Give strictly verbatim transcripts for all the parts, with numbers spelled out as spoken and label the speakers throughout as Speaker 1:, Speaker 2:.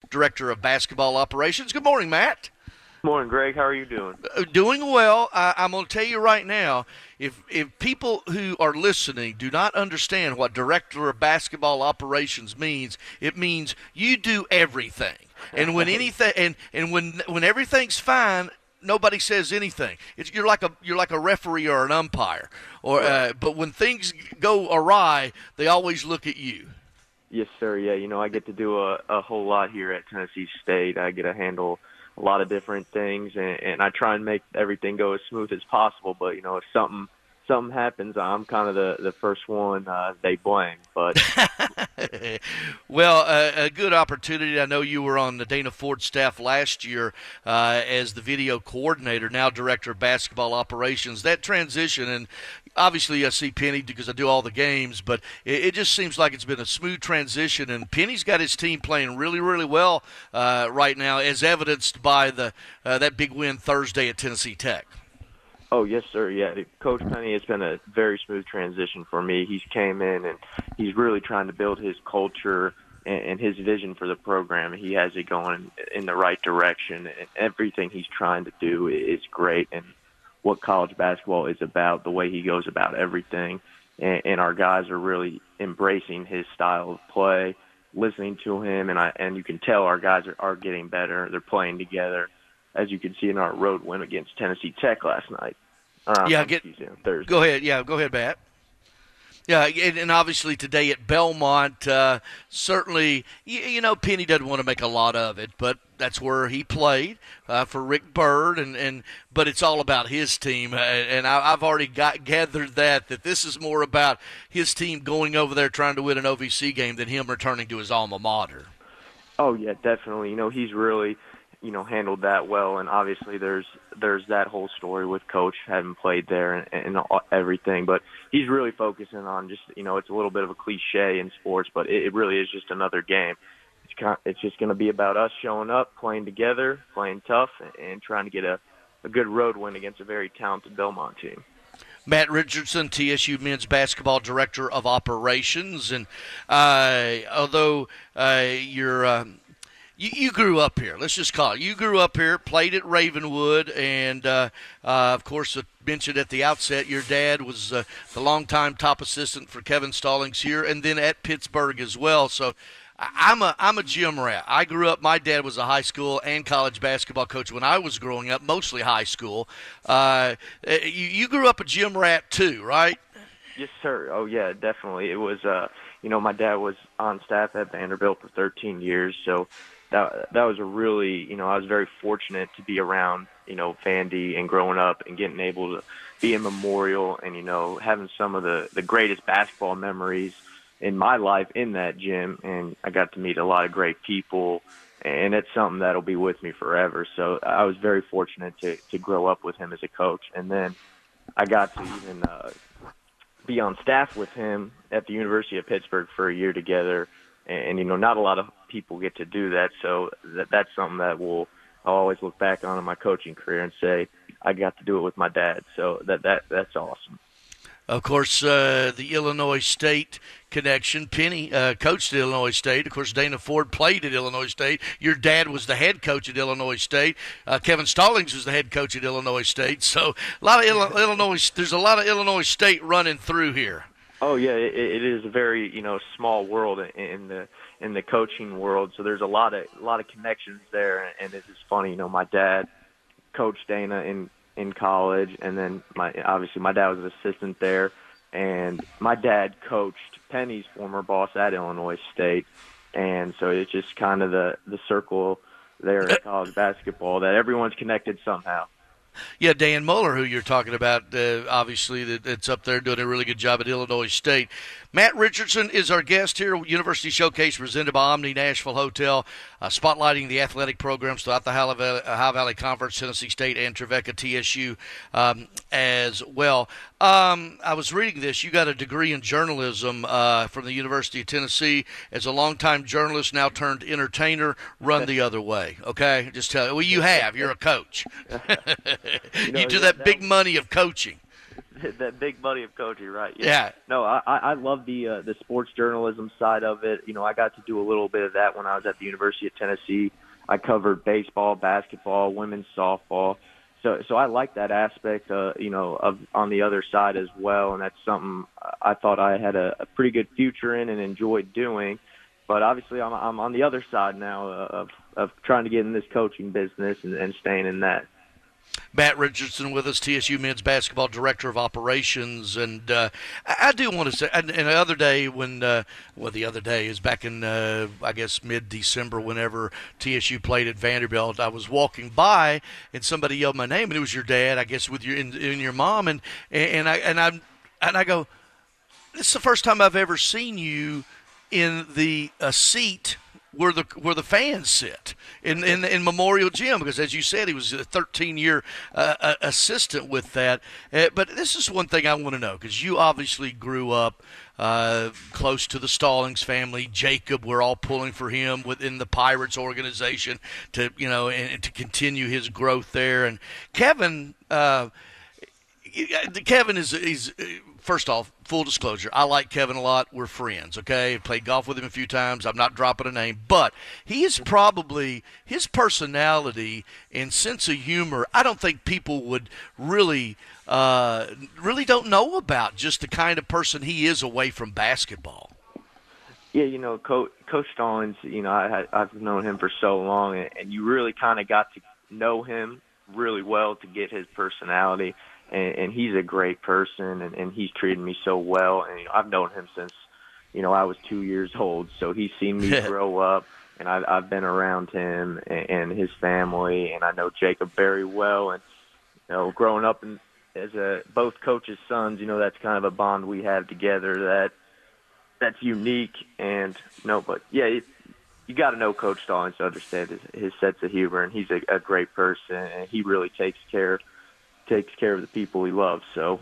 Speaker 1: Director of Basketball Operations. Good morning, Matt.
Speaker 2: Morning, Greg. How are you doing?
Speaker 1: Uh, doing well. I, I'm going to tell you right now, if if people who are listening do not understand what Director of Basketball Operations means, it means you do everything. And when anything, and, and when when everything's fine, nobody says anything. It's, you're like a you're like a referee or an umpire. Or uh, but when things go awry, they always look at you.
Speaker 2: Yes, sir. Yeah, you know, I get to do a, a whole lot here at Tennessee State. I get to handle a lot of different things, and, and I try and make everything go as smooth as possible. But, you know, if something something happens, I'm kind of the, the first one uh, they blame. But
Speaker 1: well, uh, a good opportunity. I know you were on the Dana Ford staff last year uh, as the video coordinator, now Director of Basketball Operations. That transition, and obviously I see Penny because I do all the games, but it, it just seems like it's been a smooth transition, and Penny's got his team playing really, really well uh, right now, as evidenced by the uh, that big win Thursday at Tennessee Tech.
Speaker 2: Oh, yes, sir. Yeah, Coach Penny has been a very smooth transition for me. He's came in and he's really trying to build his culture and, and his vision for the program. He has it going in the right direction, and everything he's trying to do is great. And what college basketball is about, the way he goes about everything, and, and our guys are really embracing his style of play, listening to him, and I and you can tell our guys are, are getting better. They're playing together, as you can see in our road win against Tennessee Tech last night. Uh,
Speaker 1: yeah, get,
Speaker 2: Thursday.
Speaker 1: Go ahead. Yeah, go ahead, Matt. Yeah, and, and obviously today at Belmont, uh, certainly, you, you know, Penny doesn't want to make a lot of it, but that's where he played uh, for Rick Byrd, and, and but it's all about his team, uh, and I, I've already got gathered that that this is more about his team going over there trying to win an O V C game than him returning to his alma mater.
Speaker 2: Oh yeah, definitely. You know, he's really, you know, handled that well, and obviously there's there's that whole story with Coach having played there and, and everything, but he's really focusing on just, you know, it's a little bit of a cliche in sports, but it, it really is just another game. It's kind of, it's just going to be about us showing up, playing together, playing tough, and trying to get a, a good road win against a very talented Belmont team.
Speaker 1: Matt Richardson, T S U men's basketball director of operations, and uh, although uh, you're um, You, you grew up here. Let's just call it. You grew up here, played at Ravenwood, and, uh, uh, of course, I mentioned at the outset your dad was uh, the longtime top assistant for Kevin Stallings here, and then at Pittsburgh as well. So I'm a I'm a gym rat. I grew up. My dad was a high school and college basketball coach when I was growing up, mostly high school. Uh, you, you grew up a gym rat too, right?
Speaker 2: Yes, sir. Oh, yeah, definitely. It was, uh, you know, my dad was on staff at Vanderbilt for thirteen years, so that that was a really, you know, I was very fortunate to be around, you know, Vandy and growing up and getting able to be in Memorial and, you know, having some of the, the greatest basketball memories in my life in that gym. And I got to meet a lot of great people, and it's something that'll be with me forever. So I was very fortunate to, to grow up with him as a coach. And then I got to even uh, be on staff with him at the University of Pittsburgh for a year together. And, you know, not a lot of people get to do that, so that, that's something that will I'll always look back on in my coaching career and say I got to do it with my dad. So that that that's awesome.
Speaker 1: Of course, uh, the Illinois State connection. Penny uh, coached at Illinois State. Of course, Dana Ford played at Illinois State. Your dad was the head coach at Illinois State. Uh, Kevin Stallings was the head coach at Illinois State. So a lot of Ill- Illinois. There's a lot of Illinois State running through here.
Speaker 2: Oh yeah, it, it is a very, you know, small world in the in the coaching world. So there's a lot of a lot of connections there, and it's just funny. You know, my dad coached Dana in, in college, and then my obviously my dad was an assistant there, and my dad coached Penny's former boss at Illinois State, and so it's just kind of the the circle there in college basketball that everyone's connected somehow.
Speaker 1: Yeah, Dan Muller, who you're talking about, uh, obviously that, that's up there doing a really good job at Illinois State. Matt Richardson is our guest here, University Showcase presented by Omni Nashville Hotel, uh, spotlighting the athletic programs throughout the Ohio Valley, Ohio Valley Conference, Tennessee State, and Trevecca T S U um, as well. Um, I was reading this. You got a degree in journalism uh, from the University of Tennessee. As a longtime journalist, now turned entertainer, run the other way, okay? Just tell you. Well, you have. You're a coach.
Speaker 2: you know,
Speaker 1: you do
Speaker 2: yeah,
Speaker 1: that,
Speaker 2: that
Speaker 1: big money of coaching.
Speaker 2: that big buddy of coaching, right? Yeah.
Speaker 1: Yeah.
Speaker 2: No, I I love the uh, the sports journalism side of it. You know, I got to do a little bit of that when I was at the University of Tennessee. I covered baseball, basketball, women's softball. So so I like that aspect, uh, you know, of on the other side as well, and that's something I thought I had a, a pretty good future in and enjoyed doing. But obviously, I'm I'm on the other side now of of trying to get in this coaching business and, and staying in that.
Speaker 1: Matt Richardson with us, T S U men's basketball director of operations, and uh, I, I do want to say, and, and the other day when, uh, well, the other day is back in, uh, I guess, mid-December, whenever T S U played at Vanderbilt, I was walking by and somebody yelled my name, and it was your dad, I guess, with your and, and your mom, and and I and I and I go, this is the first time I've ever seen you in the uh, seat where the where the fans sit in, in in Memorial Gym, because as you said, he was a thirteen-year uh, assistant with that. Uh, but this is one thing I want to know, because you obviously grew up uh, close to the Stallings family. Jacob, we're all pulling for him within the Pirates organization to you know and, and to continue his growth there. And Kevin. Uh, Kevin is is first off, full disclosure, I like Kevin a lot. We're friends, okay? Played golf with him a few times. I'm not dropping a name, but he is probably his personality and sense of humor. I don't think people would really uh, really don't know about just the kind of person he is away from basketball.
Speaker 2: Yeah, you know, Coach, Coach Stallings, you know, I, I've known him for so long, and, and you really kind of got to know him really well to get his personality. And, and he's a great person, and, and he's treated me so well. And you know, I've known him since, you know, I was two years old. So he's seen me grow up, and I've, I've been around him and, and his family, and I know Jacob very well. And you know, growing up in, as a both coaches' sons, you know, that's kind of a bond we have together that that's unique. And you know, but yeah, it, you got to know Coach Stallings to understand his, his sense of humor, and he's a, a great person, and he really takes care. takes care of the people he loves. So,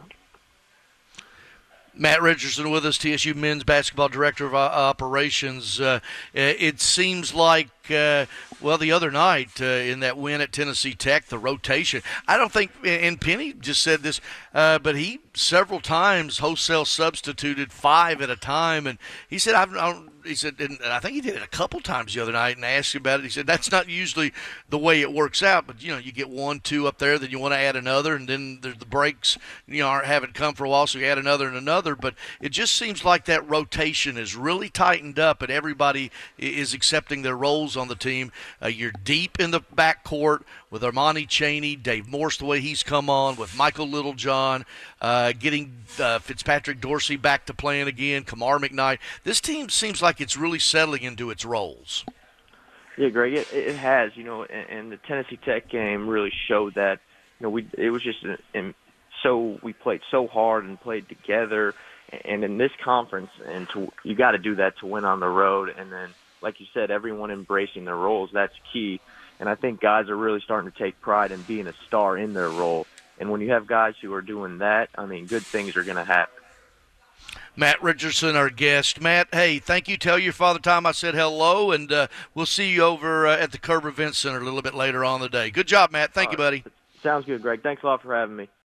Speaker 1: Matt Richardson with us, T S U men's basketball director of operations. Uh, it seems like, uh, well, the other night uh, in that win at Tennessee Tech, the rotation, I don't think, and Penny just said this, uh, but he several times wholesale substituted five at a time, and he said, I've, I don't, he said, and I think he did it a couple times the other night, and I asked him about it. He said, that's not usually the way it works out, but, you know, you get one, two up there, then you want to add another, and then the breaks, you know, aren't haven't come for a while, so you add another and another. But it just seems like that rotation is really tightened up, and everybody is accepting their roles on the team. Uh, you're deep in the backcourt with Armani Chaney, Dave Morse, the way he's come on, with Michael Littlejohn, uh, getting uh, Fitzpatrick Dorsey back to playing again, Kamar McKnight. This team seems like it's really settling into its roles.
Speaker 2: Yeah, Greg, it, it has. You know, and, and the Tennessee Tech game really showed that. You know, we it was just and so we played so hard and played together. And in this conference, and to, you got to do that to win on the road. And then, like you said, everyone embracing their roles, that's key. And I think guys are really starting to take pride in being a star in their role. And when you have guys who are doing that, I mean, good things are going to happen.
Speaker 1: Matt Richardson, our guest. Matt, hey, thank you. Tell your Father Time I said hello, and uh, we'll see you over uh, at the Curb Event Center a little bit later on in the day. Good job, Matt. Thank All you, buddy.
Speaker 2: Right. Sounds good, Greg. Thanks a lot for having me.